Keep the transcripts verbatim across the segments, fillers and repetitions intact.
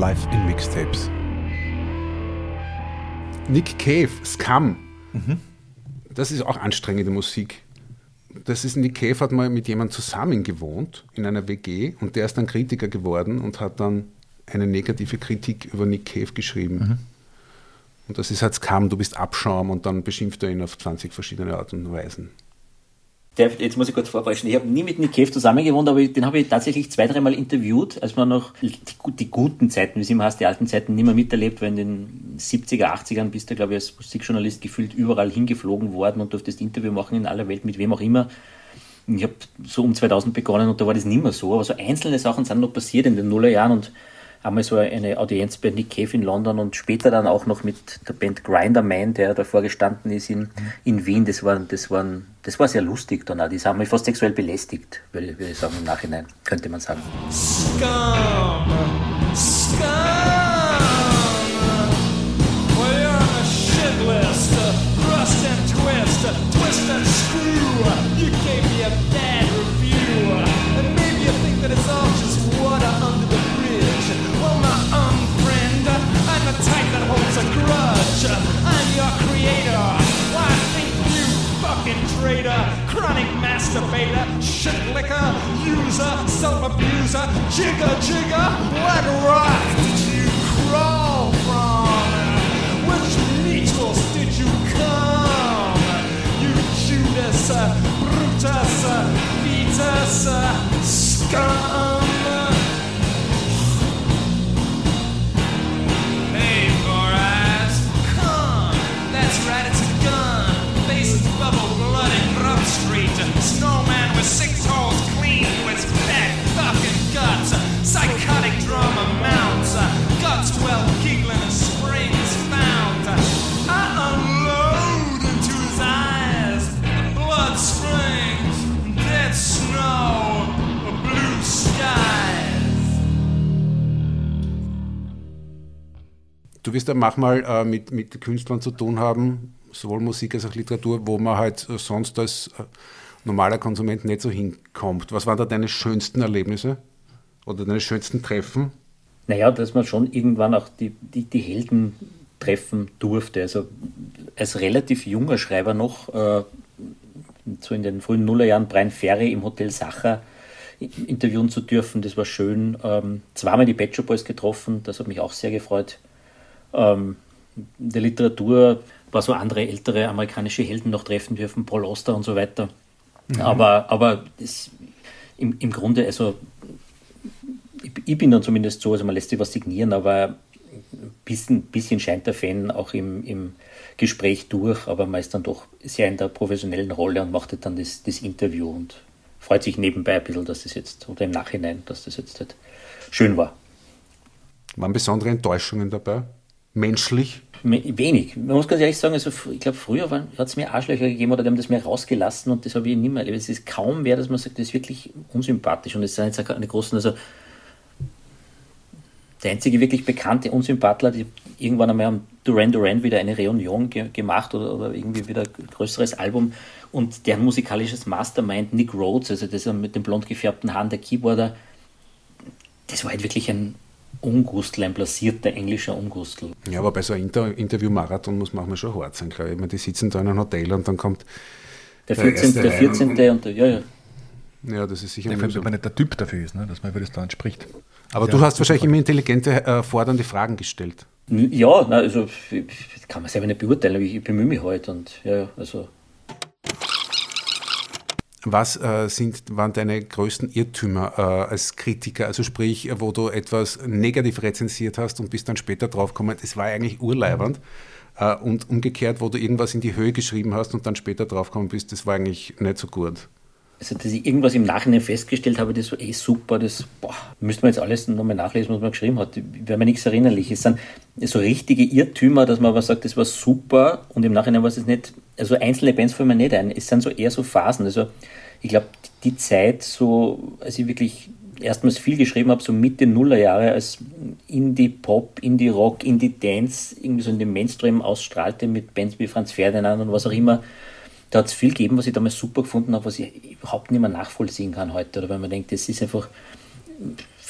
live in Mixtapes. Nick Cave, Scum. Mhm. Das ist auch anstrengende Musik. Das ist, Nick Cave hat mal mit jemandem zusammen gewohnt in einer W G und der ist dann Kritiker geworden und hat dann eine negative Kritik über Nick Cave geschrieben. Mhm. Und das ist halt Scum, du bist Abschaum und dann beschimpft er ihn auf zwanzig verschiedene Arten und Weisen. Der, jetzt muss ich kurz vorbrechen. Ich habe nie mit Nick Cave zusammen gewohnt, aber den habe ich tatsächlich zwei, dreimal interviewt, als man noch die, die guten Zeiten, wie es immer heißt, die alten Zeiten nicht mehr miterlebt, weil in den siebziger, achtzigern bist du, glaube ich, als Musikjournalist gefühlt überall hingeflogen worden und durftest Interview machen in aller Welt, mit wem auch immer. Ich habe so um zweitausend begonnen und da war das nicht mehr so, aber so einzelne Sachen sind noch passiert in den Nullerjahren und einmal so eine Audienz bei Nick Cave in London und später dann auch noch mit der Band Grinderman, der davor gestanden ist in, in Wien. Das war, das, waren, das war sehr lustig dann auch. Die haben mich fast sexuell belästigt, würde, würde ich sagen, im Nachhinein, könnte man sagen. Scum, Scum, well, you're on a shit list, thrust and twist, twist and screw, you gave me a bad review, and maybe you think that it's all just water under the well, my unfriend, I'm the type that holds a grudge. I'm your creator. Why think you fucking traitor, chronic masturbator, shit liquor, user, self-abuser, jigger, jigger? What rock did you crawl from? Which needles did you come? You Judas, Brutus, Vetus, scum. Snowman with six holes clean to his pet fucking guts. Psychotic drama mounts. Guts well giggling and springs found. I unload into his eyes. The blood springs. Dead snow. Blue skies. Du wirst ja manchmal äh, mit, mit Künstlern zu tun haben, sowohl Musik als auch Literatur, wo man halt äh, sonst als äh, normaler Konsument nicht so hinkommt. Was waren da deine schönsten Erlebnisse oder deine schönsten Treffen? Naja, dass man schon irgendwann auch die, die, die Helden treffen durfte. Also als relativ junger Schreiber noch, äh, so in den frühen Nullerjahren, Brian Ferry im Hotel Sacher interviewen zu dürfen, das war schön. Ähm, zweimal die Pet Shop Boys getroffen, das hat mich auch sehr gefreut. Ähm, in der Literatur war so andere ältere amerikanische Helden noch treffen dürfen, Paul Auster und so weiter. Mhm. Aber, aber das, im, im Grunde, also ich, ich bin dann zumindest so, also man lässt sich was signieren, aber ein bisschen, bisschen scheint der Fan auch im, im Gespräch durch, aber man ist dann doch sehr in der professionellen Rolle und macht dann das, das Interview und freut sich nebenbei ein bisschen, dass das jetzt, oder im Nachhinein, dass das jetzt halt schön war. Waren besondere Enttäuschungen dabei? Menschlich? Wenig. Man muss ganz ehrlich sagen, also ich glaube, früher hat es mir Arschlöcher gegeben oder die haben das mir rausgelassen und das habe ich nicht mehr erlebt. Es ist kaum wer, dass man sagt, das ist wirklich unsympathisch und es sind jetzt eine großen, also der einzige wirklich bekannte Unsympathler, die irgendwann einmal haben Duran Duran wieder eine Reunion ge- gemacht oder, oder irgendwie wieder ein größeres Album und deren musikalisches Mastermind, Nick Rhodes, also das mit den blond gefärbten Haaren, der Keyboarder, das war halt wirklich ein Ungustel, ein blasierter englischer Ungustel. Ja, aber bei so einem Inter- Interview-Marathon muss manchmal schon hart sein, glaube ich. Meine, die sitzen da in einem Hotel und dann kommt der vierzehnte. Der vierzehnte und der, ja, ja. Ja, das ist sicher ja, nicht so. Wenn man nicht der Typ dafür ist, ne, dass man über das da entspricht. Aber du hast wahrscheinlich immer intelligente, äh, fordernde Fragen gestellt. Ja, na, also kann man selber nicht beurteilen, aber ich, ich bemühe mich halt und ja, also. Was äh, sind, waren deine größten Irrtümer äh, als Kritiker? Also sprich, wo du etwas negativ rezensiert hast und bist dann später draufgekommen, es war eigentlich urleibernd. Äh, und umgekehrt, wo du irgendwas in die Höhe geschrieben hast und dann später draufgekommen bist, das war eigentlich nicht so gut. Also, dass ich irgendwas im Nachhinein festgestellt habe, das war eh super, das boah, müsste man jetzt alles nochmal nachlesen, was man geschrieben hat. Wäre mir nichts erinnerlich. Es sind so richtige Irrtümer, dass man aber sagt, das war super und im Nachhinein war es nicht. Also einzelne Bands fallen mir nicht ein. Es sind so eher so Phasen. Also ich glaube, die Zeit, so als ich wirklich erstmals viel geschrieben habe, so Mitte Nullerjahre, als Indie-Pop, Indie-Rock, Indie-Dance irgendwie so in den Mainstream ausstrahlte mit Bands wie Franz Ferdinand und was auch immer, da hat es viel gegeben, was ich damals super gefunden habe, was ich überhaupt nicht mehr nachvollziehen kann heute. Oder weil man denkt, das ist einfach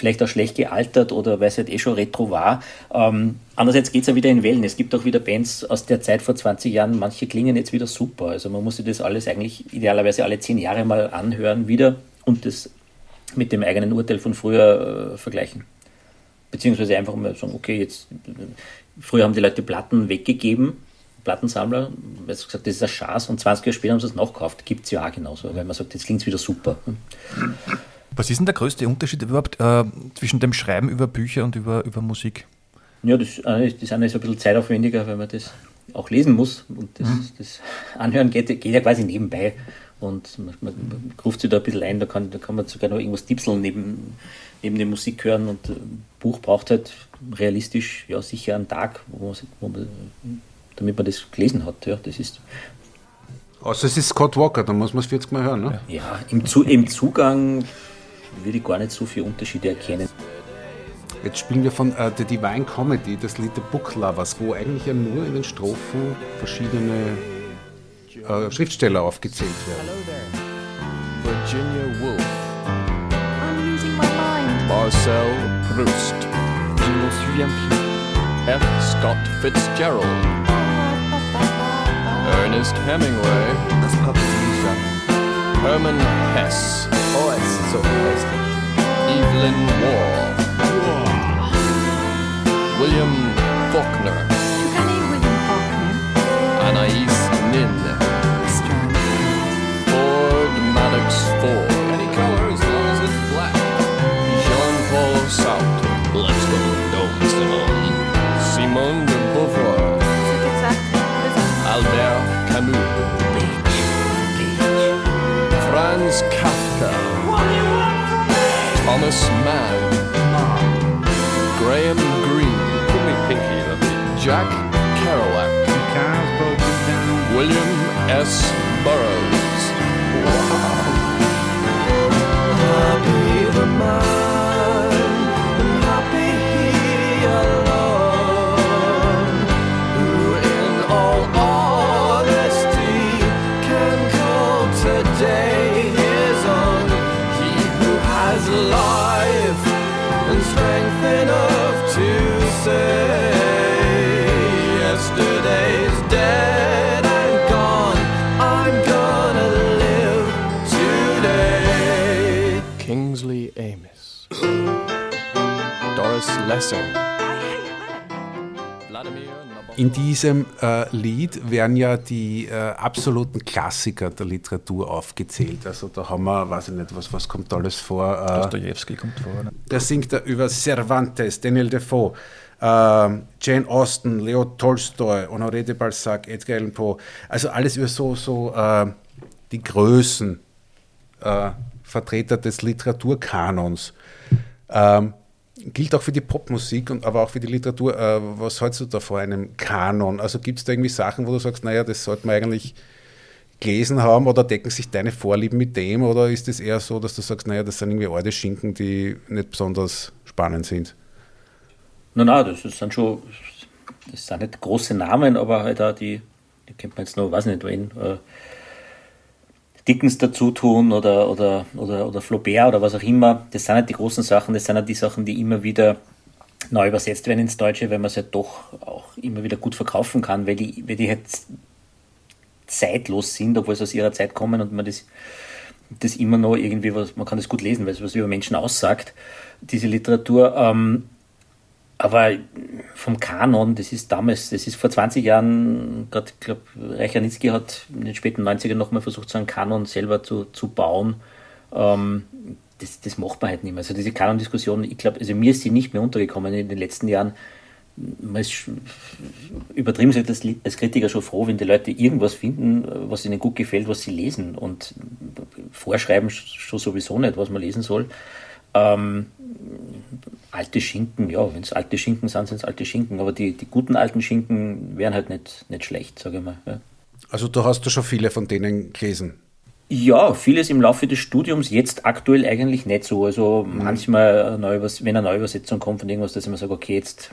vielleicht auch schlecht gealtert oder weil es halt eh schon retro war. Ähm, andererseits geht es ja wieder in Wellen. Es gibt auch wieder Bands aus der Zeit vor zwanzig Jahren, manche klingen jetzt wieder super. Also man muss sich das alles eigentlich idealerweise alle zehn Jahre mal anhören wieder und das mit dem eigenen Urteil von früher äh, vergleichen. Beziehungsweise einfach mal sagen, okay, jetzt früher haben die Leute Platten weggegeben, Plattensammler, weil sie gesagt, das ist ein Schatz und zwanzig Jahre später haben sie es nachgekauft. Gibt es ja auch genauso, weil man sagt, jetzt klingt es wieder super. Was ist denn der größte Unterschied überhaupt äh, zwischen dem Schreiben über Bücher und über, über Musik? Ja, das, das eine ist ein bisschen zeitaufwendiger, weil man das auch lesen muss und das, mhm. das Anhören geht, geht ja quasi nebenbei und man, man, man ruft sich da ein bisschen ein, da kann, da kann man sogar noch irgendwas tipseln neben, neben der Musik hören und ein Buch braucht halt realistisch ja sicher einen Tag, wo man, wo man, damit man das gelesen hat. Ja, das ist also es ist Scott Walker, da muss man es vierzig Mal hören, ne? Ja, im, Zu, im Zugang würde ich gar nicht so viele Unterschiede erkennen. Jetzt spielen wir von uh, The Divine Comedy, das Lied The Book Lovers, wo eigentlich ja nur in den Strophen verschiedene uh, Schriftsteller aufgezählt werden. Hello there. Virginia Woolf. I'm losing my mind. Marcel Proust. Je m'en souviens plus. F. Scott Fitzgerald. Ernest Hemingway. Das Papa sagen. Hermann Hesse. Oh, es ist so hässlich. Evelyn Waugh. William Faulkner. Tu connais William Faulkner? Anais Nin. Strand. Ford Madox Ford. Any color as long as it's black. Jean-Paul Sartre. Let's go, Dom Simone. Simone de Beauvoir. C'est exact. Albert Camus. Beach, beach. Franz Kafka. Thomas Mann. Graham Greene. Call me Pinky, lovely. Jack Kerouac. William S. Burroughs. Happy the man, and happy he alone, who in all honesty can call today his own. He who has life and strength enough to say, yesterday's dead and gone, I'm gonna live today. Kingsley Amis. Doris Lessing. Vladimir Nabokov. In diesem äh, Lied werden ja die äh, absoluten Klassiker der Literatur aufgezählt. Also da haben wir, weiß ich nicht, was, was kommt alles vor. Äh, Dostojewski kommt vor. Ne? da singt er über Cervantes, Daniel Defoe, äh, Jane Austen, Leo Tolstoi, Honoré de Balzac, Edgar Allan Poe. Also alles über so, so äh, die Größen, äh, Vertreter des Literaturkanons. Ähm, gilt auch für die Popmusik, und aber auch für die Literatur. Äh, was hältst du da vor einem Kanon? Also gibt es da irgendwie Sachen, wo du sagst, naja, das sollte man eigentlich gelesen haben, oder decken sich deine Vorlieben mit dem, oder ist es eher so, dass du sagst, naja, das sind irgendwie alte Schinken, die nicht besonders spannend sind? Nein, nein, das sind schon, das sind nicht große Namen, aber halt auch die, die kennt man jetzt noch, weiß nicht, wen, äh, Dickens dazu tun oder, oder, oder, oder Flaubert oder was auch immer. Das sind halt die großen Sachen, das sind halt die Sachen, die immer wieder neu übersetzt werden ins Deutsche, weil man es halt doch auch immer wieder gut verkaufen kann, weil die, weil die halt zeitlos sind, obwohl sie aus ihrer Zeit kommen und man das, das immer noch irgendwie, was, man kann das gut lesen, weil es was über Menschen aussagt, diese Literatur. Ähm, aber vom Kanon, das ist damals, das ist vor zwanzig Jahren, gerade, ich glaube, Reich-Ranitzky hat in den späten neunzigern nochmal versucht, so einen Kanon selber zu, zu bauen. Ähm, das, das macht man halt nicht mehr. Also diese Kanon-Diskussion, ich glaube, also mir ist sie nicht mehr untergekommen in den letzten Jahren. Man ist übertrieben sich das als Kritiker schon froh, wenn die Leute irgendwas finden, was ihnen gut gefällt, was sie lesen, und vorschreiben schon sowieso nicht, was man lesen soll. Ähm, alte Schinken, ja, wenn es alte Schinken sind, sind es alte Schinken, aber die, die guten alten Schinken wären halt nicht, nicht schlecht, sage ich mal. Ja. Also da hast du schon viele von denen gelesen? Ja, vieles im Laufe des Studiums, jetzt aktuell eigentlich nicht so. Also mhm. manchmal, eine Neuübers- wenn eine Neuübersetzung kommt von irgendwas, dass ich mir sage, okay, jetzt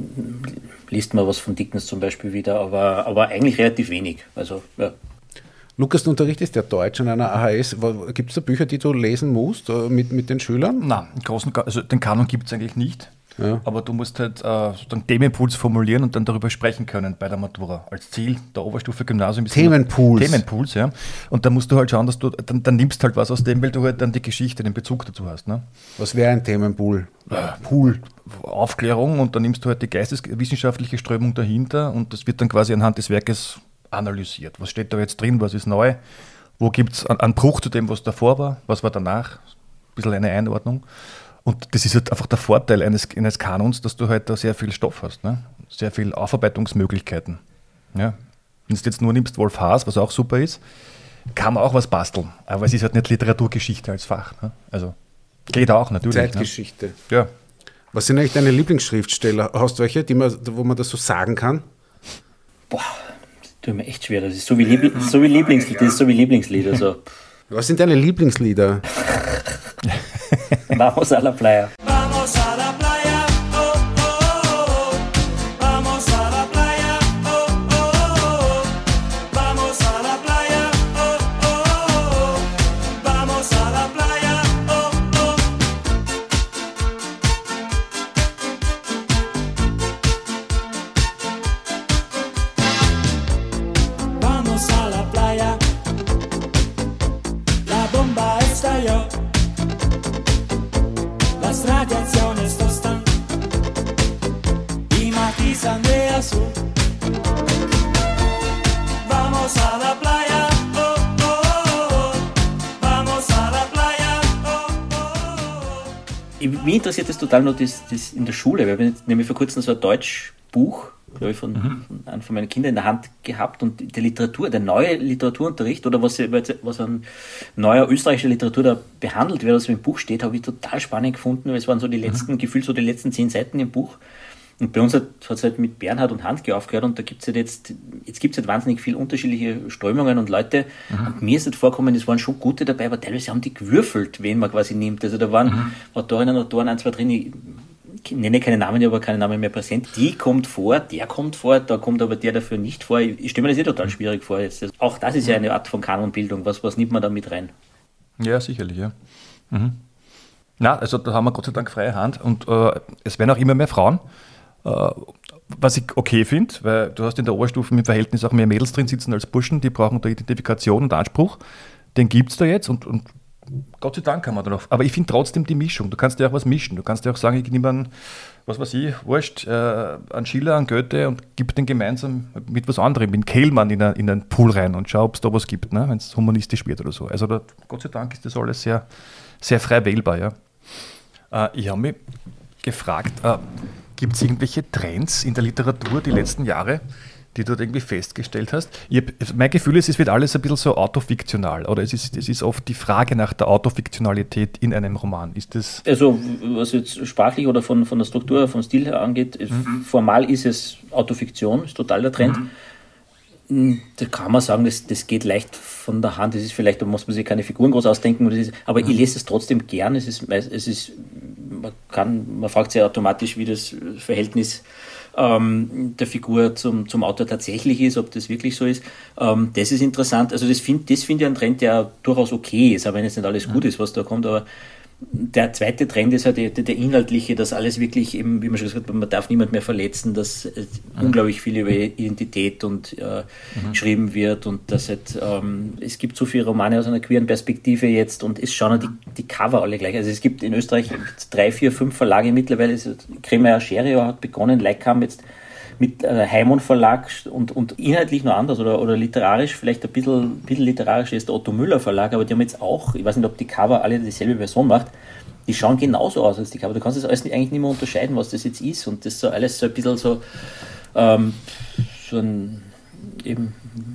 liest man was von Dickens zum Beispiel wieder, aber, aber eigentlich relativ wenig. Also, ja. Lukas, du unterrichtest ja Deutsch an einer A H S. Gibt es da Bücher, die du lesen musst äh, mit, mit den Schülern? Nein, im Großen, also den Kanon gibt es eigentlich nicht. Ja. Aber du musst halt äh, sozusagen Themenpools formulieren und dann darüber sprechen können bei der Matura. Als Ziel der Oberstufe Gymnasium ist Themenpools. Themenpools, ja. Und da musst du halt schauen, dass du, dann, dann nimmst halt was aus dem, weil du halt dann die Geschichte, den Bezug dazu hast. Ne? Was wäre ein Themenpool? Äh, Pool, Aufklärung, und dann nimmst du halt die geisteswissenschaftliche Strömung dahinter und das wird dann quasi anhand des Werkes analysiert. Was steht da jetzt drin, was ist neu, wo gibt es einen Bruch zu dem, was davor war, was war danach, ein bisschen eine Einordnung. Und das ist halt einfach der Vorteil eines, eines Kanons, dass du halt da sehr viel Stoff hast, ne? Sehr viel Aufarbeitungsmöglichkeiten. Ja? Wenn du jetzt nur nimmst Wolf Haas, was auch super ist, kann man auch was basteln, aber es ist halt nicht Literaturgeschichte als Fach. Ne? Also geht auch natürlich. Zeitgeschichte. Ne? Ja. Was sind eigentlich deine Lieblingsschriftsteller? Hast du welche, die man, wo man das so sagen kann? Boah, das tut mir echt schwer. Das ist so wie, Liebl- so wie Lieblingslied. Das ist so wie Lieblingslied. Also. Was sind deine Lieblingslieder? Vamos a la playa. Vamos a la playa, oh, oh, oh. Vamos a la playa, oh, oh, oh. Vamos a la playa, oh, oh, oh. Vamos a la playa, oh, oh. Vamos a la playa. La bomba estalló. Las radiaciones tostan y matizan de azul. Vamos a la playa, oh, oh, oh. Vamos a la playa, oh, oh, oh. Mich interessiert das total noch das, das in der Schule. Wir haben nämlich vor kurzem so ein Deutschbuch, glaube ich, von, mhm. von einem von meinen Kindern in der Hand gehabt, und der Literatur, der neue Literaturunterricht oder was, was an neuer österreichischer Literatur da behandelt wird, was im Buch steht, habe ich total spannend gefunden, weil es waren so die letzten, mhm. gefühlt so die letzten zehn Seiten im Buch. Und bei uns hat es halt mit Bernhard und Handke aufgehört, und da gibt es halt jetzt, jetzt gibt es halt wahnsinnig viele unterschiedliche Strömungen und Leute. Mhm. Und mir ist halt vorgekommen, es waren schon gute dabei, aber teilweise haben die gewürfelt, wen man quasi nimmt. Also da waren mhm. Autorinnen und Autoren, ein, zwei drin, ich, ich nenne keine Namen, ich habe keine Namen mehr präsent. Die kommt vor, der kommt vor, da kommt aber der dafür nicht vor. Ich, ich stelle mir das eh total schwierig vor. Jetzt. Auch das ist ja eine Art von Kanonbildung. Was, was nimmt man da mit rein? Ja, sicherlich, ja. Mhm. Na, also da haben wir Gott sei Dank freie Hand, und äh, es werden auch immer mehr Frauen. Uh, was ich okay finde, weil du hast in der Oberstufe im Verhältnis auch mehr Mädels drin sitzen als Burschen, die brauchen da Identifikation und Anspruch. Den gibt es da jetzt, und, und Gott sei Dank haben wir da noch. Aber ich finde trotzdem die Mischung. Du kannst ja auch was mischen. Du kannst ja auch sagen, ich nehme einen, was weiß ich, wurscht, äh, einen Schiller, einen Goethe und gib den gemeinsam mit was anderem, mit Kehlmann in, eine, in einen Pool rein und schau, ob es da was gibt, ne, wenn es humanistisch wird oder so. Also da, Gott sei Dank ist das alles sehr, sehr frei wählbar. Ja. Äh, ich habe mich gefragt, äh, gibt es irgendwelche Trends in der Literatur die letzten Jahre, die du dort irgendwie festgestellt hast? Ich hab, mein Gefühl ist, es wird alles ein bisschen so autofiktional, oder es ist, es ist oft die Frage nach der Autofiktionalität in einem Roman. Ist das... Also was jetzt sprachlich oder von, von der Struktur, vom Stil her angeht, mhm. formal ist es Autofiktion, ist total der Trend. Mhm. Da kann man sagen, das, das geht leicht von der Hand. Das ist vielleicht, da muss man sich keine Figuren groß ausdenken, das ist, aber mhm. ich lese es trotzdem gern. Es ist, es ist Man, kann, man fragt sich automatisch, wie das Verhältnis ähm, der Figur zum, zum Autor tatsächlich ist, ob das wirklich so ist. Ähm, das ist interessant. Also das finde das find ich ein Trend, der durchaus okay ist, aber wenn jetzt nicht alles gut ist, was da kommt. Aber der zweite Trend ist halt der, der inhaltliche, dass alles wirklich eben, wie man schon gesagt hat, man darf niemand mehr verletzen, dass äh, mhm. unglaublich viel über Identität und äh, mhm. geschrieben wird, und dass halt, ähm, es gibt so viele Romane aus einer queeren Perspektive jetzt, und es schauen die, die Cover alle gleich. Also es gibt in Österreich drei, vier, fünf Verlage mittlerweile. Kremer Scherio hat begonnen, Leikam jetzt mit äh, Heimon Verlag, und, und inhaltlich noch anders oder, oder literarisch, vielleicht ein bisschen, bisschen literarisch ist der Otto Müller Verlag, aber die haben jetzt auch, ich weiß nicht, ob die Cover alle dieselbe Person macht, die schauen genauso aus als die Cover. Du kannst das alles nicht, eigentlich nicht mehr unterscheiden, was das jetzt ist, und das so alles so ein bisschen so, ähm, so ein eben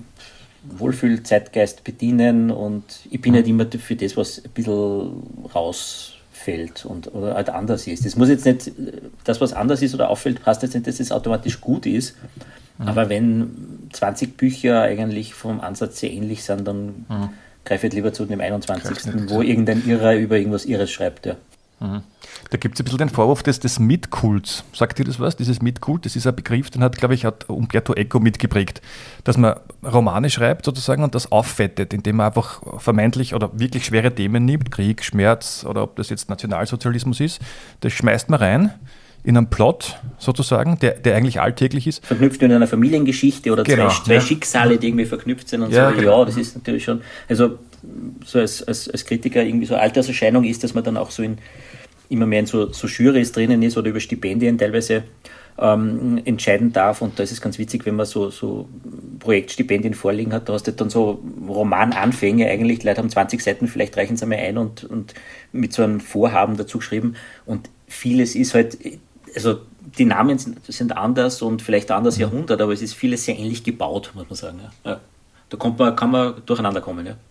Wohlfühl-Zeitgeist bedienen, und ich bin halt immer für das, was ein bisschen raus fällt und oder halt anders ist. Das muss jetzt nicht, das was anders ist oder auffällt, heißt jetzt nicht, dass es automatisch gut ist, mhm. aber wenn zwanzig Bücher eigentlich vom Ansatz sehr ähnlich sind, dann mhm. greife ich lieber zu dem einundzwanzigsten, wo irgendein Irrer über irgendwas Irres schreibt. Ja. Da gibt es ein bisschen den Vorwurf des, des Mitkults. Sagt ihr das was? Dieses Mitkult, das ist ein Begriff, den hat, glaube ich, hat Umberto Eco mitgeprägt, dass man Romane schreibt sozusagen und das auffettet, indem man einfach vermeintlich oder wirklich schwere Themen nimmt, Krieg, Schmerz oder ob das jetzt Nationalsozialismus ist, das schmeißt man rein in einen Plot sozusagen, der, der eigentlich alltäglich ist. Verknüpft in einer Familiengeschichte oder Genau, zwei, zwei ja. Schicksale, die irgendwie verknüpft sind und Ja, so. genau. Ja, das ist natürlich schon, also so als, als, als Kritiker irgendwie so eine Alterserscheinung ist, dass man dann auch so in immer mehr in so, so Jurys drinnen ist oder über Stipendien teilweise ähm, entscheiden darf. Und da ist es ganz witzig, wenn man so, so Projektstipendien vorliegen hat, da hast du dann so Romananfänge eigentlich, die Leute haben zwanzig Seiten, vielleicht reichen sie einmal ein und, und mit so einem Vorhaben dazu geschrieben. Und vieles ist halt, also die Namen sind, sind anders und vielleicht anders mhm. Jahrhundert, aber es ist vieles sehr ähnlich gebaut, muss man sagen. Ja. Ja. Da kommt man, kann man durcheinander kommen. Ja.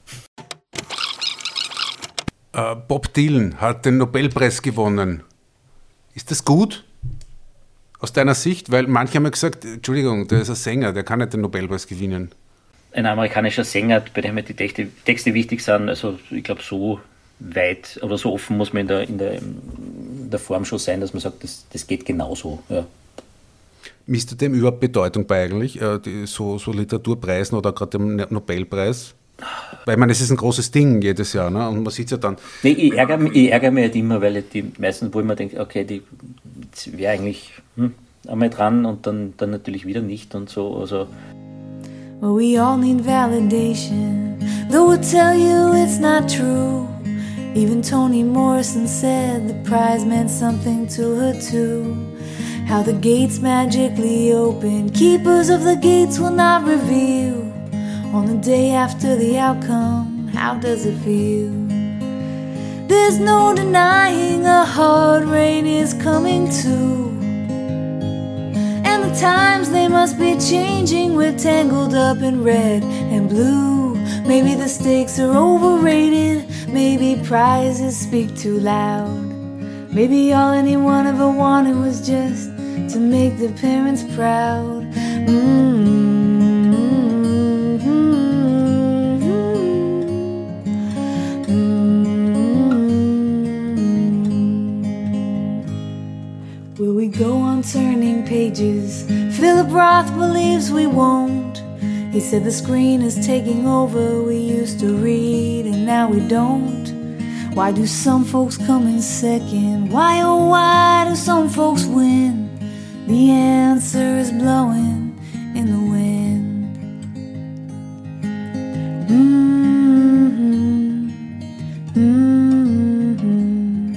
Äh, Bob Dylan hat den Nobelpreis gewonnen. Ist das gut? Aus deiner Sicht? Weil manche haben ja gesagt, Entschuldigung, der ist ein Sänger, der kann nicht den Nobelpreis gewinnen. Ein amerikanischer Sänger, bei dem die Texte, Texte wichtig sind, also ich glaube so weit oder so offen muss man in der, in der, in der Form schon sein, dass man sagt, das, das geht genauso. Ja. Misst du dem überhaupt Bedeutung bei eigentlich, äh, die, so, so Literaturpreisen oder gerade dem Nobelpreis? Weil ich meine, es ist ein großes Ding jedes Jahr, ne? Und man sieht ja dann... Nee, ich ärgere, mich- ich ärgere mich halt immer, weil ich die meisten, wo ich mir denke, okay, die wäre eigentlich hm, einmal dran und dann, dann natürlich wieder nicht und so, also... Well, we all need validation, though we'll tell you it's not true. Even Toni Morrison said the prize meant something to her too. How the gates magically open, keepers of the gates will not reveal. On the day after the outcome, how does it feel? There's no denying a hard rain is coming too. And the times they must be changing, we're tangled up in red and blue. Maybe the stakes are overrated, maybe prizes speak too loud. Maybe all anyone ever wanted was just to make their parents proud. Mm-hmm. Will we go on turning pages? Philip Roth believes we won't. He said the screen is taking over. We used to read and now we don't. Why do some folks come in second? Why oh why do some folks win? The answer is blowing in the wind. Mm-hmm. Mm-hmm.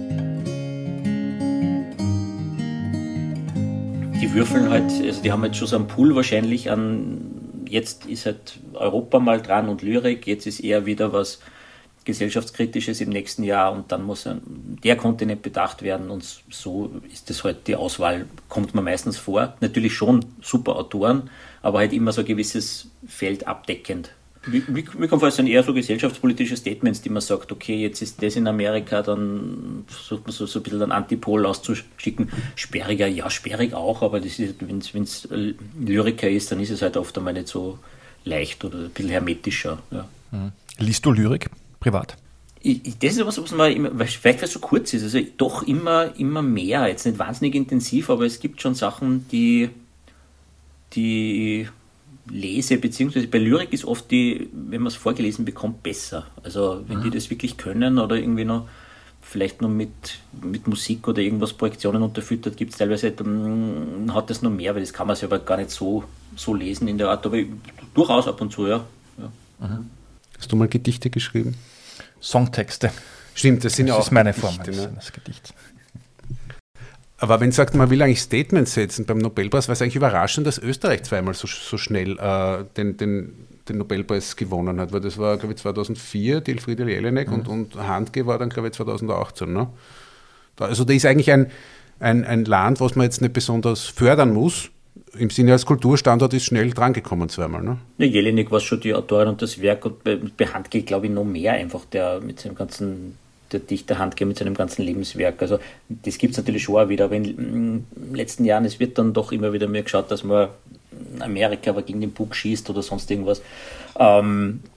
Die würfeln halt, also die haben jetzt schon so einen Pool wahrscheinlich an, jetzt ist halt Europa mal dran und Lyrik, jetzt ist eher wieder was Gesellschaftskritisches im nächsten Jahr und dann muss der Kontinent bedacht werden und so ist das halt die Auswahl, kommt man meistens vor. Natürlich schon super Autoren, aber halt immer so ein gewisses Feld abdeckend. Mir kommt vor, es sind eher so gesellschaftspolitische Statements, die man sagt, okay, jetzt ist das in Amerika, dann versucht man so, so ein bisschen einen Antipol auszuschicken. Sperriger, ja, sperrig auch, aber wenn es Lyriker ist, dann ist es halt oft einmal nicht so leicht oder ein bisschen hermetischer. Ja. Mhm. Liest du Lyrik privat? Ich, ich, das ist was, was man immer, vielleicht weil es so kurz ist, also doch immer, immer mehr, jetzt nicht wahnsinnig intensiv, aber es gibt schon Sachen, die, die lese, beziehungsweise bei Lyrik ist oft die, wenn man es vorgelesen bekommt, besser. Also wenn mhm. die das wirklich können oder irgendwie noch vielleicht noch mit, mit Musik oder irgendwas Projektionen unterfüttert, gibt es teilweise, dann hat das noch mehr, weil das kann man selber gar nicht so, so lesen in der Art, aber durchaus ab und zu, ja. ja. Mhm. Hast du mal Gedichte geschrieben? Songtexte. Stimmt, das sind das ja auch ist meine Gedichte, Form ne? eines Gedichts. Aber wenn sagt man will eigentlich Statements setzen beim Nobelpreis, war es eigentlich überraschend, dass Österreich zweimal so, so schnell äh, den, den, den Nobelpreis gewonnen hat, weil das war, glaube ich, zweitausendvier, die Elfriede Jelinek mhm. und, und Handke war dann, glaube ich, zweitausendachtzehn. Ne? Da, also da ist eigentlich ein, ein, ein Land, was man jetzt nicht besonders fördern muss, im Sinne als Kulturstandort ist schnell drangekommen zweimal. Ne? Ja, Jelinek war schon die Autorin und das Werk und bei, bei Handke, glaube ich, noch mehr einfach, der mit seinem ganzen... der Dichter Handke mit seinem ganzen Lebenswerk. Also das gibt es natürlich schon auch wieder, aber in den letzten Jahren, es wird dann doch immer wieder mehr geschaut, dass man Amerika aber gegen den Bug schießt oder sonst irgendwas. Ähm,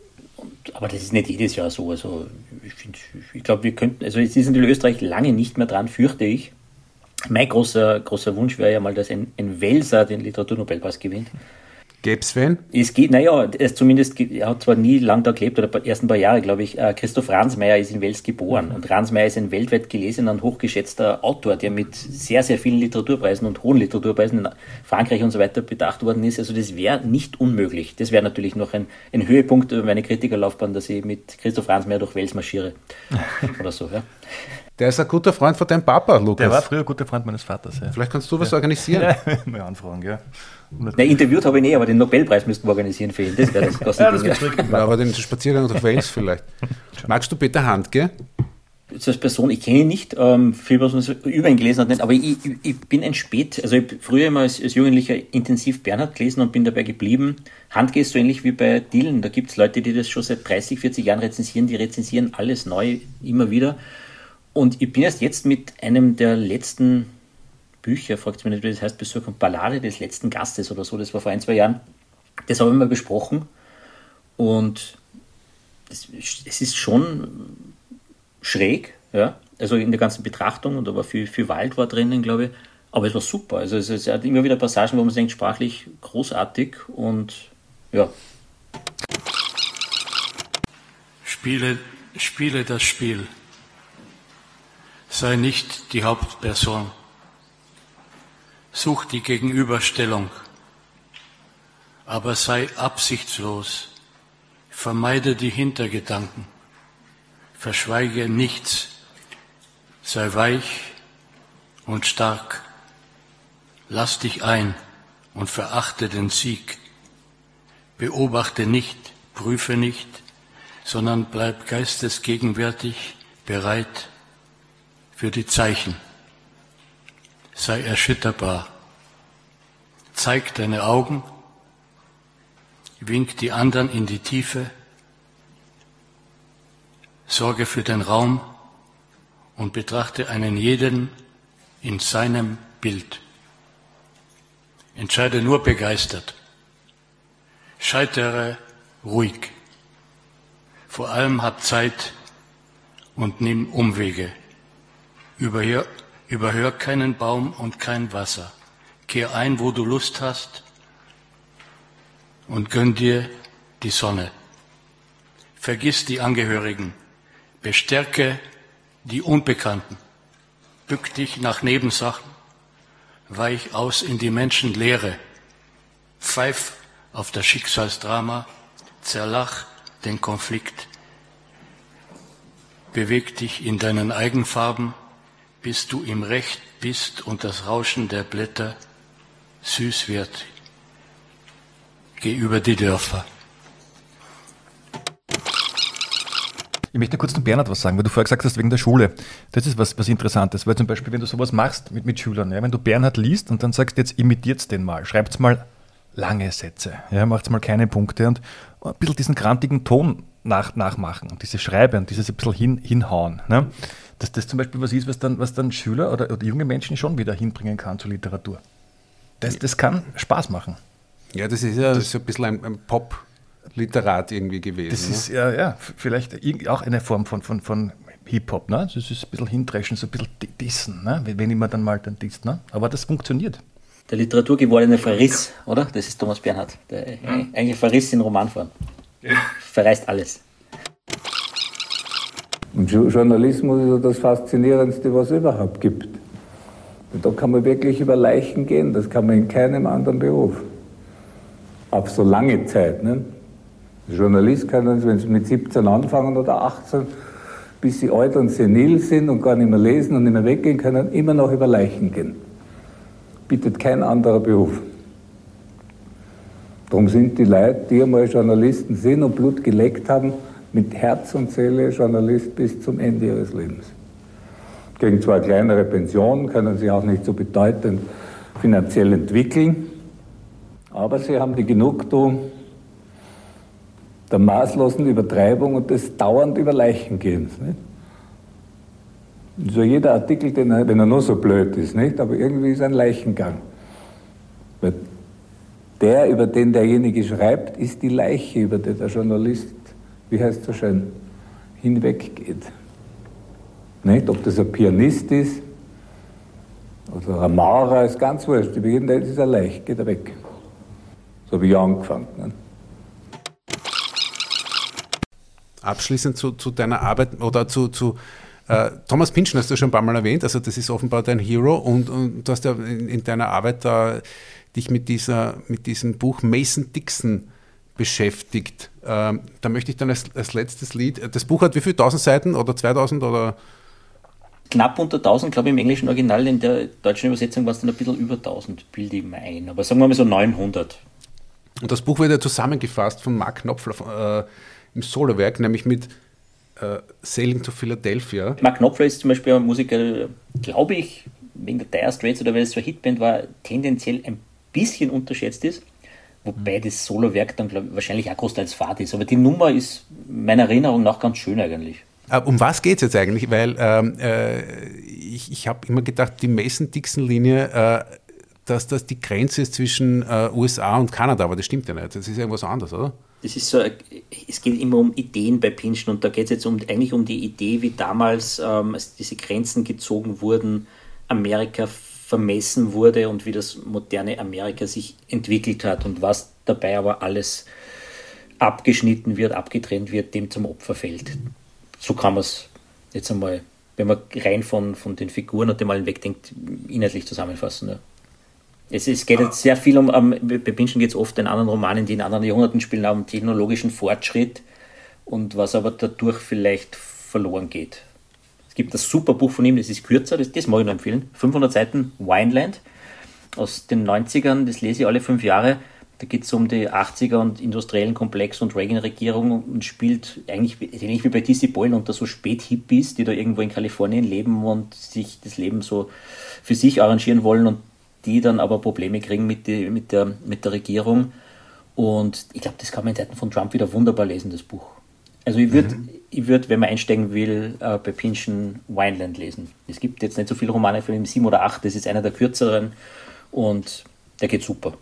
Und, aber das ist nicht jedes Jahr so. Also ich, find, ich glaube, wir könnten, also es ist in Österreich lange nicht mehr dran, fürchte ich. Mein großer, großer Wunsch wäre ja mal, dass ein, ein Welser den Literaturnobelpreis gewinnt. Gäb's wen? Es geht, naja, er zumindest, er hat zwar nie lang da gelebt, oder die ersten paar Jahre, glaube ich, äh, Christoph Ransmayr ist in Wels geboren. Und Ransmayr ist ein weltweit gelesener und hochgeschätzter Autor, der mit sehr, sehr vielen Literaturpreisen und hohen Literaturpreisen in Frankreich und so weiter bedacht worden ist. Also das wäre nicht unmöglich. Das wäre natürlich noch ein, ein Höhepunkt über meine Kritikerlaufbahn, dass ich mit Christoph Ransmayr durch Wels marschiere. Oder so, ja. Der ist ein guter Freund von deinem Papa, Lukas. Der war früher ein guter Freund meines Vaters. Ja. Vielleicht kannst du was organisieren. Ja, mal anfragen, ja. Nein, interviewt habe ich nicht, aber den Nobelpreis müssten wir organisieren für ihn. Das wäre das große Ja, das Ding. gibt's Ja, aber den Spaziergang durch Wales vielleicht. Magst du Peter Handke? So als Person, ich kenne ihn nicht, ähm, viel, was man so über ihn gelesen hat, nicht, aber ich, ich, ich bin ein Spät, also ich habe früher immer als, als Jugendlicher intensiv Bernhard gelesen und bin dabei geblieben. Handke ist so ähnlich wie bei Dylan, da gibt es Leute, die das schon seit dreißig, vierzig Jahren rezensieren, die rezensieren alles neu, immer wieder. Und ich bin erst jetzt mit einem der letzten Bücher, fragt mich nicht, wie das heißt, Besuch und Ballade des letzten Gastes oder so, das war vor ein, zwei Jahren, das habe ich mal besprochen und das, es ist schon schräg, ja, also in der ganzen Betrachtung und da war viel, viel Wald war drinnen, glaube ich, aber es war super, also es, es hat immer wieder Passagen, wo man denkt, sprachlich großartig und ja. Spiele, spiele das Spiel. Sei nicht die Hauptperson. Such die Gegenüberstellung, aber sei absichtslos. Vermeide die Hintergedanken. Verschweige nichts. Sei weich und stark. Lass dich ein und verachte den Sieg. Beobachte nicht, prüfe nicht, sondern bleib geistesgegenwärtig bereit für die Zeichen. Sei erschütterbar. Zeig deine Augen, wink die anderen in die Tiefe, sorge für den Raum und betrachte einen jeden in seinem Bild. Entscheide nur begeistert. Scheitere ruhig. Vor allem hab Zeit und nimm Umwege. Überhör, überhör keinen Baum und kein Wasser. Kehr ein, wo du Lust hast und gönn dir die Sonne. Vergiss die Angehörigen. Bestärke die Unbekannten. Bück dich nach Nebensachen. Weich aus in die Menschenleere. Pfeif auf das Schicksalsdrama. Zerlach den Konflikt. Beweg dich in deinen Eigenfarben, bis du im Recht bist und das Rauschen der Blätter süß wird. Geh über die Dörfer. Ich möchte kurz zum Bernhard was sagen, weil du vorher gesagt hast, wegen der Schule. Das ist was, was Interessantes, weil zum Beispiel, wenn du sowas machst mit, mit Schülern, ja, wenn du Bernhard liest und dann sagst, jetzt imitiert's den mal, schreibt's mal lange Sätze, ja, macht's mal keine Punkte und ein bisschen diesen krantigen Ton nach, nachmachen und diese Schreibe und dieses ein bisschen hin, hinhauen. Ne? Dass das zum Beispiel was ist, was dann, was dann Schüler oder, oder junge Menschen schon wieder hinbringen kann zur Literatur. Das, das kann Spaß machen. Ja, das ist ja das so ein bisschen ein, ein Pop-Literat irgendwie gewesen. Das ne? ist ja, ja vielleicht auch eine Form von, von, von Hip-Hop. Ne? Das ist ein bisschen hindreschen, so ein bisschen dissen, ne? Wenn immer dann mal dann disst. Ne? Aber das funktioniert. Der literaturgewordene Verriss, oder? Das ist Thomas Bernhard. Der mhm. eigentlich Verriss in Romanform. Ja. Verreißt alles. Und Journalismus ist ja das Faszinierendste, was es überhaupt gibt. Und da kann man wirklich über Leichen gehen, das kann man in keinem anderen Beruf. Auf so lange Zeit. Ne? Journalist können, wenn sie mit siebzehn anfangen oder achtzehn, bis sie alt und senil sind und gar nicht mehr lesen und nicht mehr weggehen können, immer noch über Leichen gehen. Bietet kein anderer Beruf. Darum sind die Leute, die einmal Journalisten sind und Blut geleckt haben, mit Herz und Seele Journalist bis zum Ende ihres Lebens. Gegen zwar kleinere Pensionen, können sie auch nicht so bedeutend finanziell entwickeln, aber sie haben die Genugtuung der maßlosen Übertreibung und des dauernd über Leichen gehens. So jeder Artikel, den er, wenn er nur so blöd ist, nicht? Aber irgendwie ist ein Leichengang. Weil der, über den derjenige schreibt, ist die Leiche, über die der Journalist wie heißt es so schön, hinweggeht. Nicht? Ob das ein Pianist ist oder ein Maurer, ist ganz wurscht. Die beginnt, das ist er leicht, geht er weg. So habe ich angefangen. Ne? Abschließend zu, zu deiner Arbeit oder zu, zu äh, Thomas Pynchon hast du schon ein paar Mal erwähnt, also das ist offenbar dein Hero und, und du hast ja in, in deiner Arbeit da dich mit, dieser, mit diesem Buch Mason Dixon beschäftigt. Ähm, da möchte ich dann als, als letztes Lied, das Buch hat wie viel, tausend Seiten oder zweitausend oder? Knapp unter tausend, glaube ich, im englischen Original, in der deutschen Übersetzung war es dann ein bisschen über tausend, bilde ich mir ein, aber sagen wir mal so neunhundert. Und das Buch wird ja zusammengefasst von Mark Knopfler äh, im Solowerk, nämlich mit äh, Sailing to Philadelphia. Mark Knopfler ist zum Beispiel ein Musiker, glaube ich, wegen der Dire Straits oder weil es so eine Hitband war, tendenziell ein bisschen unterschätzt ist, wobei das Solowerk dann, glaube ich, wahrscheinlich auch großteils fad ist. Aber die Nummer ist meiner Erinnerung nach ganz schön eigentlich. Um was geht es jetzt eigentlich? Weil ähm, äh, ich, ich habe immer gedacht, die Mason-Dixon-Linie, äh, dass das die Grenze ist zwischen äh, U S A und Kanada, aber das stimmt ja nicht. Das ist irgendwas anderes, oder? Das ist so, es geht immer um Ideen bei Pynchon und da geht es jetzt um, eigentlich um die Idee, wie damals ähm, als diese Grenzen gezogen wurden, Amerika vermessen wurde und wie das moderne Amerika sich entwickelt hat und was dabei aber alles abgeschnitten wird, abgetrennt wird, dem zum Opfer fällt. So kann man es jetzt einmal, wenn man rein von, von den Figuren und dem allen wegdenkt, inhaltlich zusammenfassen. Ja. Es, es geht jetzt sehr viel um, um bei Pynchon geht es oft in anderen Romanen, die in anderen Jahrhunderten spielen, auch um technologischen Fortschritt und was aber dadurch vielleicht verloren geht. Es gibt das super Buch von ihm, das ist kürzer, das, das mag ich nur empfehlen, fünfhundert Seiten, Wineland aus den neunzigern, das lese ich alle fünf Jahre. Da geht es um die achtziger und industriellen Komplex und Reagan-Regierung und spielt eigentlich ähnlich wie bei Dizzy Boylan unter so Spät-Hippies, die da irgendwo in Kalifornien leben und sich das Leben so für sich arrangieren wollen und die dann aber Probleme kriegen mit, die, mit, der, mit der Regierung. Und ich glaube, das kann man in Zeiten von Trump wieder wunderbar lesen, das Buch. Also ich würde, mhm. ich würd, wenn man einsteigen will, äh, bei Pynchon Wineland lesen. Es gibt jetzt nicht so viele Romane, für ihn sieben oder acht, das ist einer der kürzeren und der geht super.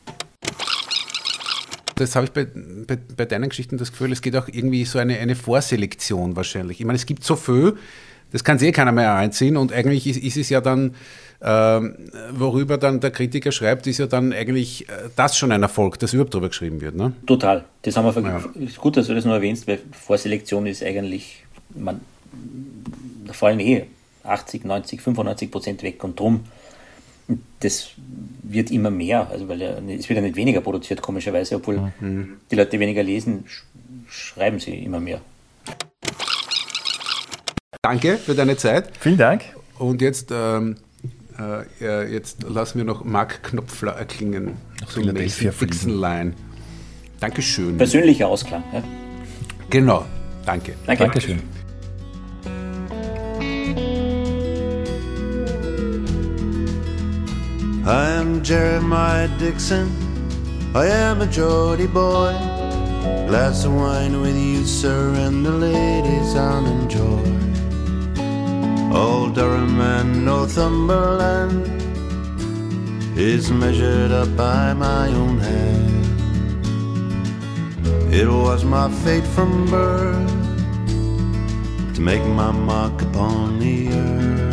Das habe ich bei, bei, bei deinen Geschichten das Gefühl, es geht auch irgendwie so eine, eine Vorselektion wahrscheinlich. Ich meine, es gibt so viel, das kann sich eh keiner mehr einziehen und eigentlich ist, ist es ja dann, ähm, worüber dann der Kritiker schreibt, ist ja dann eigentlich äh, das schon ein Erfolg, dass überhaupt drüber geschrieben wird. Ne? Total. Das haben wir ver- ja. Ist gut, dass du das noch erwähnst, weil Vorselektion ist eigentlich, man, da fallen eh achtzig, neunzig, fünfundneunzig Prozent weg und drum, das wird immer mehr, also weil ja, es wird ja nicht weniger produziert, komischerweise, obwohl mhm. die Leute weniger lesen, sch- schreiben sie immer mehr. Danke für deine Zeit. Vielen Dank. Und jetzt, ähm, äh, jetzt lassen wir noch Mark Knopfler erklingen. So Philadelphia Dixon-Line. Dankeschön. Persönlicher Ausklang. Ja? Genau, danke. Danke. Dankeschön. I am Jeremiah Dixon, I am a Geordie boy. Glass of wine with you, sir, and the ladies I'll enjoy. Old Durham and Northumberland is measured up by my own hand. It was my fate from birth to make my mark upon the earth.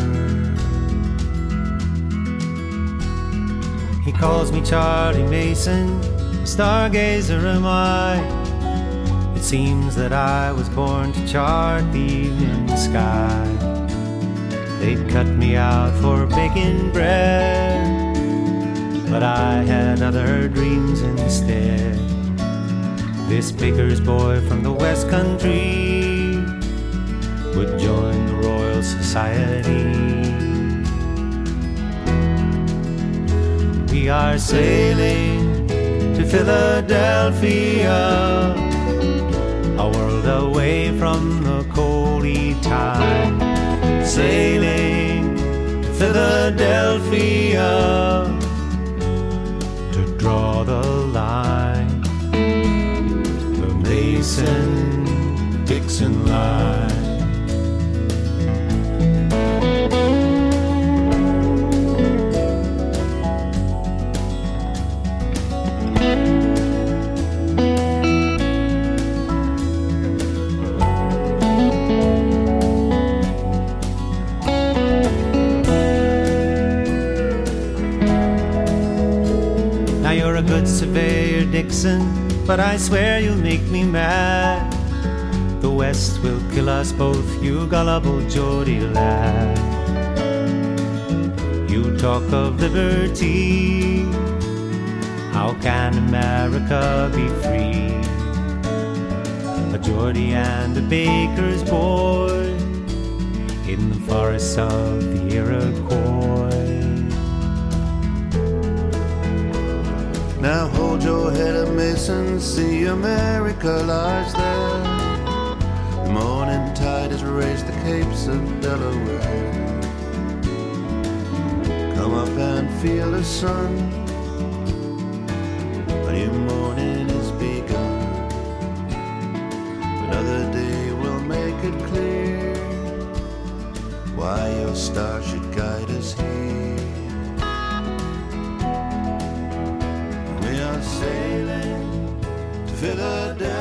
He calls me Charlie Mason, stargazer am I. It seems that I was born to chart the evening sky. They'd cut me out for baking bread, but I had other dreams instead. This baker's boy from the West Country would join the Royal Society. We are sailing to Philadelphia, a world away from the coldy tide. Sailing to Philadelphia to draw the line, the Mason-Dixon line. Surveyor Dixon, but I swear you'll make me mad. The West will kill us both, you gullible Geordie lad. You talk of liberty, how can America be free? A Geordie and a baker's boy in the forests of the Iroquois. Now hold your head up, Mason, see America lies there. The morning tide has raised the capes of Delaware. Come up and feel the sun, a new morning is begun. Another day will make it clear why your star should guide us here. We are sailing to Philadelphia.